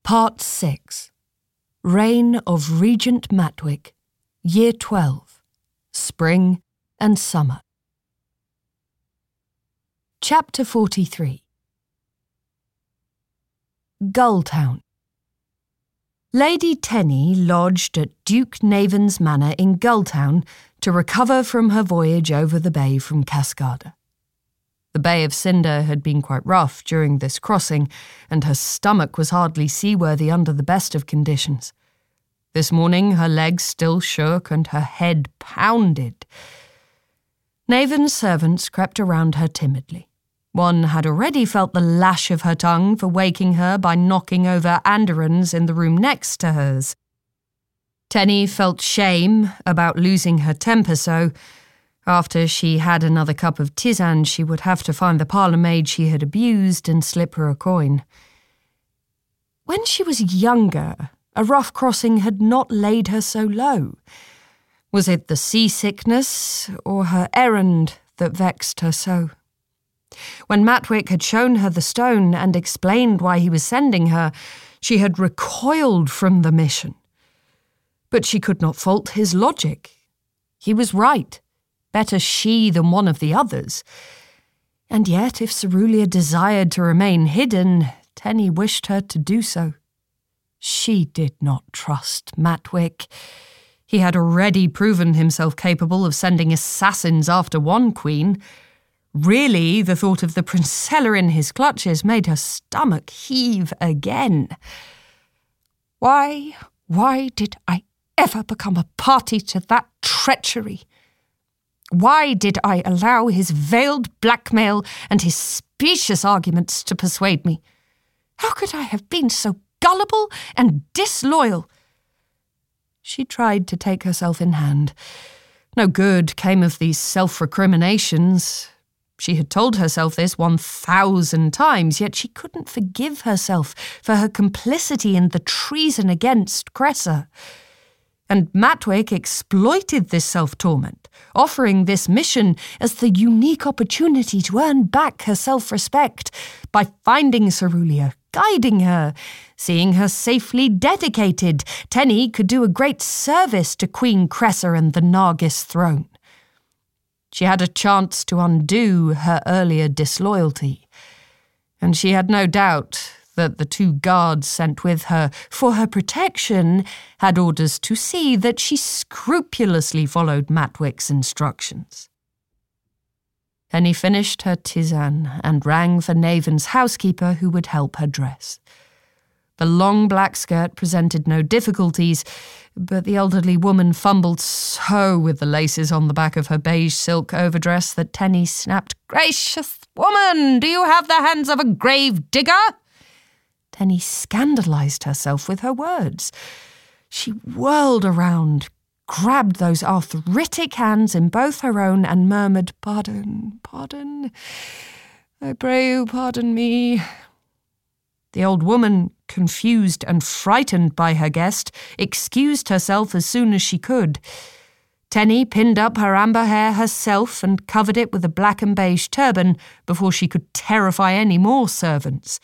Part 6. Reign of Regent Matwick, Year 12, Spring and Summer. Chapter 43. Gulltown. Lady Tenny lodged at Duke Navan's manor in Gulltown to recover from her voyage over the bay from Cascada. The Bay of Cinder had been quite rough during this crossing, and her stomach was hardly seaworthy under the best of conditions. This morning her legs still shook and her head pounded. Navan's servants crept around her timidly. One had already felt the lash of her tongue for waking her by knocking over andirons in the room next to hers. Tenny felt shame about losing her temper, so after she had another cup of tisane, she would have to find the parlour maid she had abused and slip her a coin. When she was younger, a rough crossing had not laid her so low. Was it the seasickness or her errand that vexed her so? When Matwick had shown her the stone and explained why he was sending her, she had recoiled from the mission. But she could not fault his logic. He was right. Better she than one of the others. And yet, if Cerulia desired to remain hidden, Tenny wished her to do so. She did not trust Matwick. He had already proven himself capable of sending assassins after one queen. Really, the thought of the Princella in his clutches made her stomach heave again. Why did I ever become a party to that treachery? Why did I allow his veiled blackmail and his specious arguments to persuade me? How could I have been so gullible and disloyal? She tried to take herself in hand. No good came of these self-recriminations. She had told herself this 1,000 times, yet she couldn't forgive herself for her complicity in the treason against Cressor. And Matwick exploited this self-torment, offering this mission as the unique opportunity to earn back her self-respect by finding Cerulia, guiding her, seeing her safely dedicated. Tenny could do a great service to Queen Cressor and the Nargis throne. She had a chance to undo her earlier disloyalty, and she had no doubt that the 2 guards sent with her for her protection had orders to see that she scrupulously followed Matwick's instructions. Tenny finished her tisane and rang for Navan's housekeeper who would help her dress. The long black skirt presented no difficulties, but the elderly woman fumbled so with the laces on the back of her beige silk overdress that Tenny snapped, "Gracious woman, do you have the hands of a grave digger?" Tenny scandalized herself with her words. She whirled around, grabbed those arthritic hands in both her own and murmured, "Pardon, pardon. I pray you pardon me." The old woman, confused and frightened by her guest, excused herself as soon as she could. Tenny pinned up her amber hair herself and covered it with a black and beige turban before she could terrify any more servants.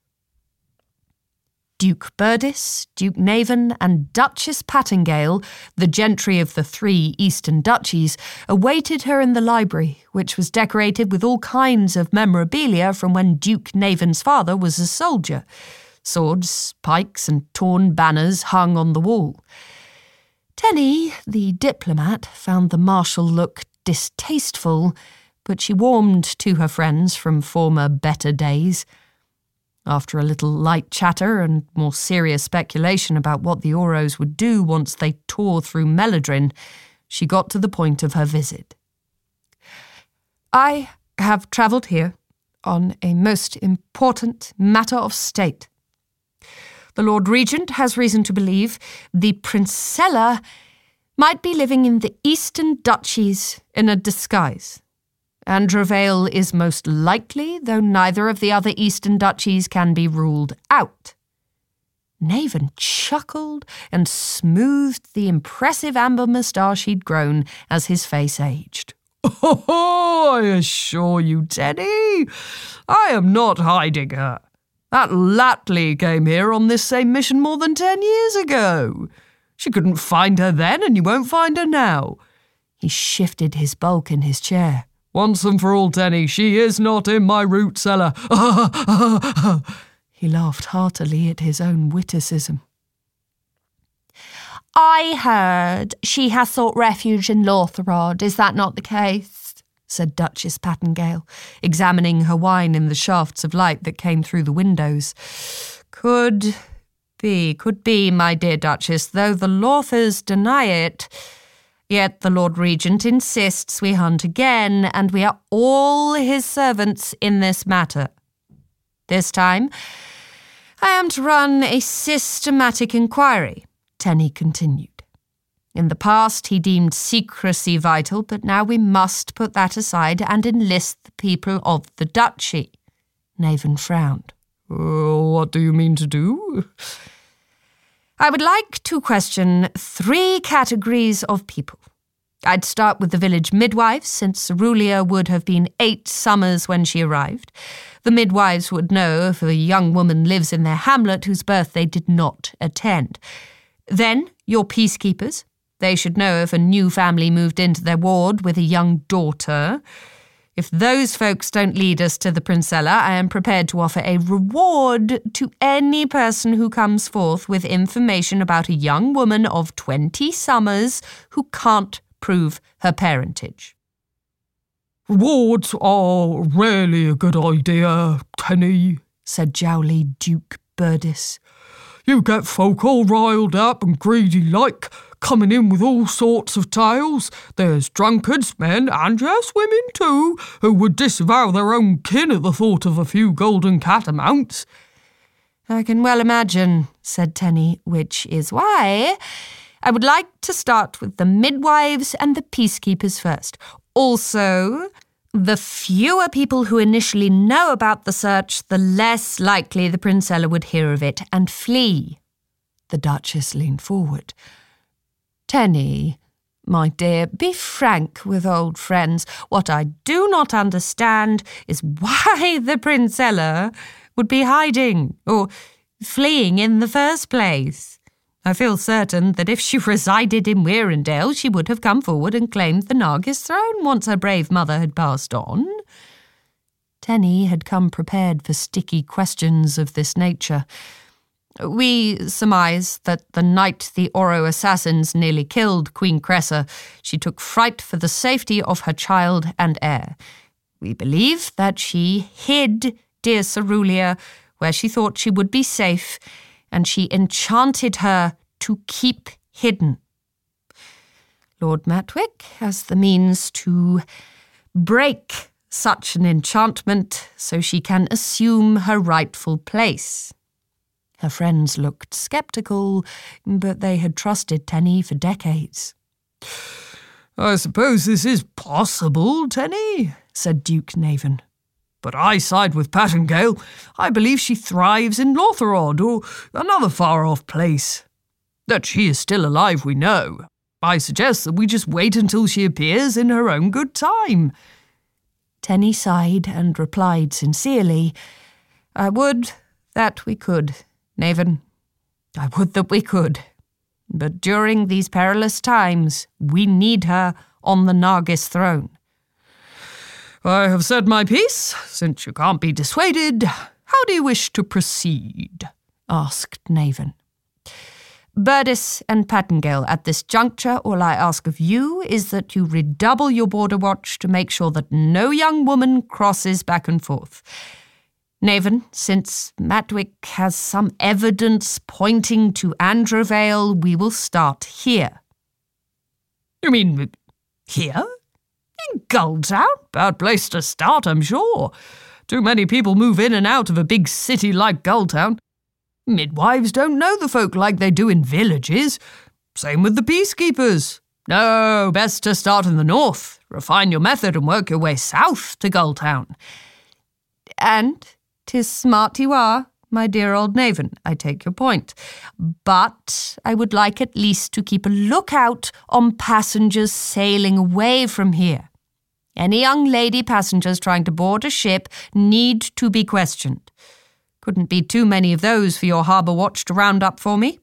Duke Burdis, Duke Navan, and Duchess Pattingale, the gentry of the 3 eastern duchies, awaited her in the library, which was decorated with all kinds of memorabilia from when Duke Navan's father was a soldier. Swords, pikes, and torn banners hung on the wall. Tenny, the diplomat, found the martial look distasteful, but she warmed to her friends from former better days. After a little light chatter and more serious speculation about what the Auros would do once they tore through Meladrin, she got to the point of her visit. "I have travelled here on a most important matter of state. The Lord Regent has reason to believe the Princella might be living in the eastern duchies in a disguise. Andravale is most likely, though neither of the other eastern duchies can be ruled out." Navan chuckled and smoothed the impressive amber moustache he'd grown as his face aged. "Oh, I assure you, Tenny, I am not hiding her. That Latley came here on this same mission more than 10 years ago. She couldn't find her then, and you won't find her now." He shifted his bulk in his chair. "Once and for all, Tenny, she is not in my root cellar." He laughed heartily at his own witticism. "I heard she has sought refuge in Lortherod. Is that not the case?" said Duchess Pattengale, examining her wine in the shafts of light that came through the windows. Could be, my dear Duchess, though the Lorthers deny it. Yet the Lord Regent insists we hunt again, and we are all his servants in this matter. This time, I am to run a systematic inquiry," Tenny continued. "In the past, he deemed secrecy vital, but now we must put that aside and enlist the people of the duchy." Naven frowned. "What do you mean to do?" "I would like to question 3 categories of people. I'd start with the village midwives, since Cerulia would have been 8 summers when she arrived. The midwives would know if a young woman lives in their hamlet whose birth they did not attend. Then, your peacekeepers. They should know if a new family moved into their ward with a young daughter. If those folks don't lead us to the Princella, I am prepared to offer a reward to any person who comes forth with information about a young woman of 20 summers who can't prove her parentage." "Rewards are rarely a good idea, Tenny," said jowly Duke Burdis. "You get folk all riled up and greedy like, coming in with all sorts of tales. There's drunkards, men, and yes, women too, who would disavow their own kin at the thought of a few golden catamounts." "I can well imagine," said Tenny, "which is why I would like to start with the midwives and the peacekeepers first. Also, the fewer people who initially know about the search, the less likely the Princella would hear of it and flee." The Duchess leaned forward. "Tenny, my dear, be frank with old friends. What I do not understand is why the Princella would be hiding or fleeing in the first place. I feel certain that if she resided in Wearendale, she would have come forward and claimed the Nargis throne once her brave mother had passed on." Tenny had come prepared for sticky questions of this nature. "We surmise that the night the Oro assassins nearly killed Queen Cressa, she took fright for the safety of her child and heir. We believe that she hid dear Cerulia where she thought she would be safe, and she enchanted her to keep hidden. Lord Matwick has the means to break such an enchantment so she can assume her rightful place." Her friends looked sceptical, but they had trusted Tenny for decades. "I suppose this is possible, Tenny," said Duke Naven. "But I side with Pattengale. I believe she thrives in Lortherod or another far-off place. That she is still alive, we know. I suggest that we just wait until she appears in her own good time." Tenny sighed and replied sincerely, "I would that we could, Naven. I would that we could. But during these perilous times, we need her on the Nargis throne." "I have said my piece. Since you can't be dissuaded, how do you wish to proceed?" asked Naven. "Burdis and Pattengale, at this juncture, all I ask of you is that you redouble your border watch to make sure that no young woman crosses back and forth. Naven, since Matwick has some evidence pointing to Androvale, we will start here." "You mean here? In Gulltown? Bad place to start, I'm sure. Too many people move in and out of a big city like Gulltown. Midwives don't know the folk like they do in villages. Same with the peacekeepers. No, best to start in the north, refine your method and work your way south to Gulltown." "And 'tis smart you are, my dear old Naven, I take your point. But I would like at least to keep a lookout on passengers sailing away from here. Any young lady passengers trying to board a ship need to be questioned. Couldn't be too many of those for your harbour watch to round up for me.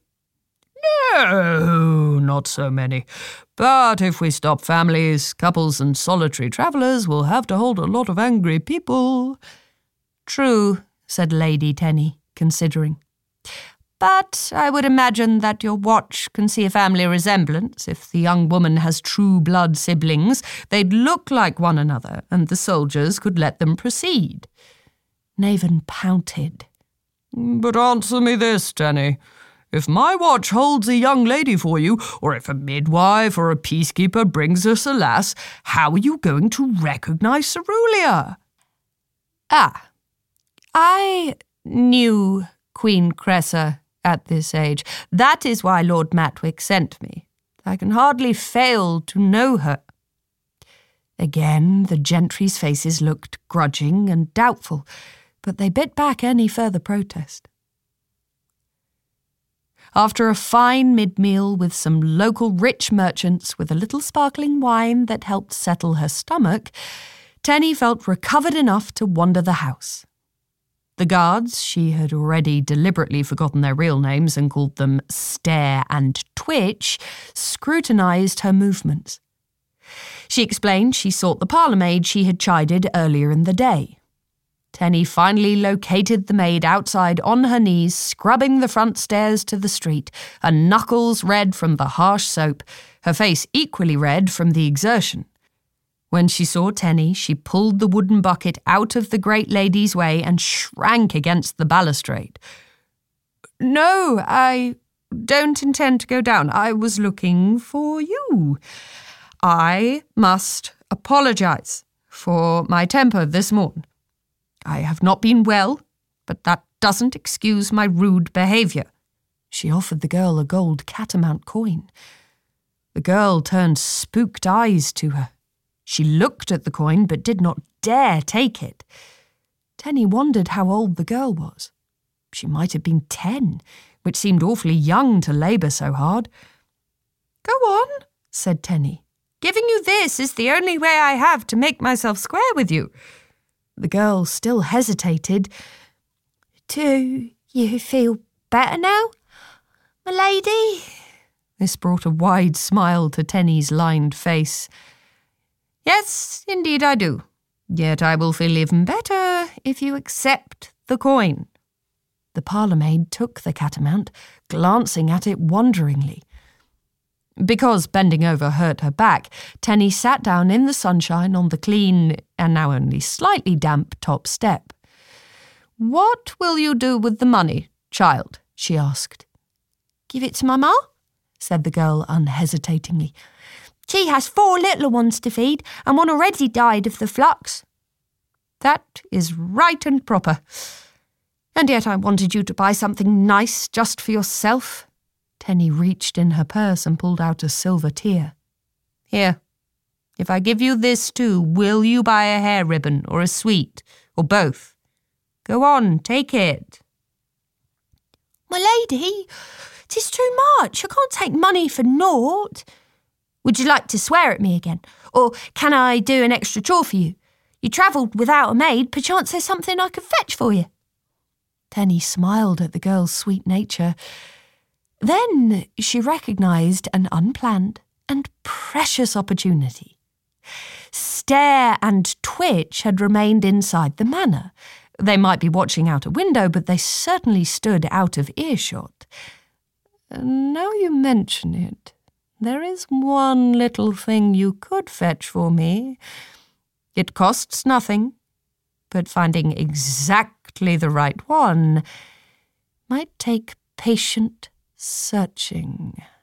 No, not so many. But if we stop families, couples and solitary travellers, we'll have to hold a lot of angry people. True, said Lady Tenny, considering. But I would imagine that your watch can see a family resemblance. If the young woman has true blood siblings, they'd look like one another, and the soldiers could let them proceed. Naven pouted. But answer me this, Tenny. If my watch holds a young lady for you, or if a midwife or a peacekeeper brings us a lass, how are you going to recognise Cerulia? Ah, I knew Queen Cressa at this age. That is why Lord Matwick sent me. I can hardly fail to know her. Again, the gentry's faces looked grudging and doubtful, but they bit back any further protest. After a fine mid-meal with some local rich merchants with a little sparkling wine that helped settle her stomach, Tenny felt recovered enough to wander the house. The guards, she had already deliberately forgotten their real names and called them Stare and Twitch, scrutinised her movements. She explained she sought the parlour-maid she had chided earlier in the day. Tenny finally located the maid outside on her knees, scrubbing the front stairs to the street, her knuckles red from the harsh soap, her face equally red from the exertion. When she saw Tenny, she pulled the wooden bucket out of the great lady's way and shrank against the balustrade. "No, I don't intend to go down. I was looking for you. I must apologise for my temper this morn. I have not been well, but that doesn't excuse my rude behaviour." She offered the girl a gold catamount coin. The girl turned spooked eyes to her. She looked at the coin but did not dare take it. Tenny wondered how old the girl was. She might have been 10, which seemed awfully young to labour so hard. "Go on," said Tenny. "Giving you this is the only way I have to make myself square with you." The girl still hesitated. "Do you feel better now, my lady?" This brought a wide smile to Tenny's lined face. "Yes, indeed I do. Yet I will feel even better if you accept the coin." The parlour-maid took the catamount, glancing at it wonderingly. Because bending over hurt her back, Tenny sat down in the sunshine on the clean and now only slightly damp top step. "What will you do with the money, child?" she asked. "Give it to my ma," said the girl unhesitatingly. "She has 4 little ones to feed, and one already died of the flux." "That is right and proper. And yet I wanted you to buy something nice just for yourself." Tenny reached in her purse and pulled out a silver tier. "Here, if I give you this too, will you buy a hair ribbon or a sweet, or both? Go on, take it." "My lady, 'tis too much. I can't take money for naught. Would you like to swear at me again? Or can I do an extra chore for you? You travelled without a maid, perchance there's something I could fetch for you." Tenny smiled at the girl's sweet nature. Then she recognised an unplanned and precious opportunity. Stare and Twitch had remained inside the manor. They might be watching out a window, but they certainly stood out of earshot. "Now you mention it, there is one little thing you could fetch for me. It costs nothing, but finding exactly the right one might take patient searching."